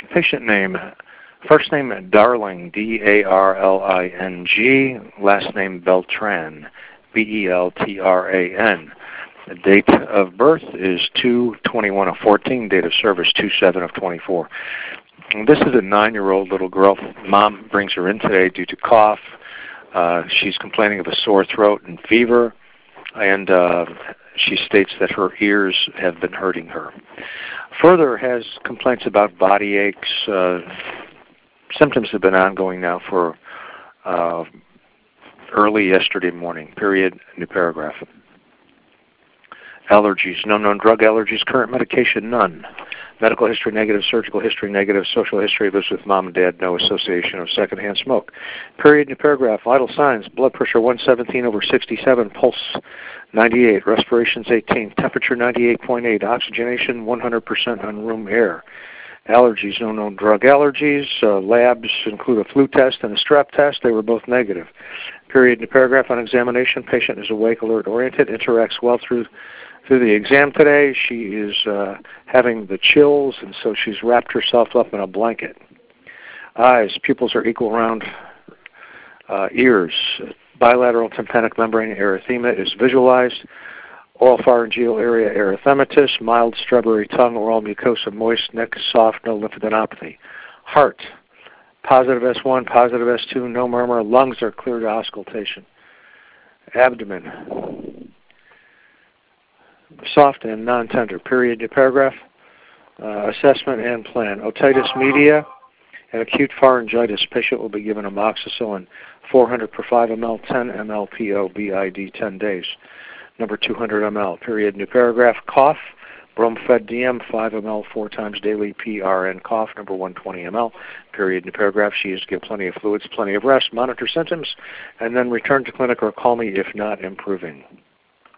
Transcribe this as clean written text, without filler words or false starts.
Patient name, first name Darling, D-A-R-L-I-N-G, last name Beltran, B-E-L-T-R-A-N. The date of birth is 2/21/14, date of service 2/7/24. This is a 9-year-old little girl. Mom brings her in today due to cough. She's complaining of a sore throat and fever, and she states that her ears have been hurting her. Further, has complaints about body aches. Symptoms have been ongoing now for early yesterday morning. Period. New paragraph. Allergies. No known drug allergies. Current medication, none. Medical history negative. Surgical history negative. Social history lives with mom and dad. No association of secondhand smoke. Period. New paragraph. Vital signs. Blood pressure 117/67. Pulse 98. Respirations 18. Temperature 98.8. Oxygenation 100% on room air. Allergies. No known drug allergies. Labs include a flu test and a strep test. They were both negative. Period. New paragraph. On examination, patient is awake, alert, oriented, interacts well through the exam today. She is having the chills, and so she's wrapped herself up in a blanket. Eyes, pupils are equal round. Ears, bilateral tympanic membrane erythema is visualized. Oropharyngeal area erythematous, mild strawberry tongue, oral mucosa moist, neck soft, no lymphadenopathy. Heart, positive S1, positive S2, no murmur. Lungs are clear to auscultation. Abdomen, soft and non-tender. Period. New paragraph. Assessment and plan. Otitis media and acute pharyngitis. Patient will be given amoxicillin 400 per 5 ml, 10 ml PO BID 10 days. Number 200 ml. Period. New paragraph. Cough. Bromfed DM 5 ml 4 times daily. PRN cough. Number 120 ml. Period. New paragraph. She is to get plenty of fluids, plenty of rest, monitor symptoms, and then return to clinic or call me if not improving.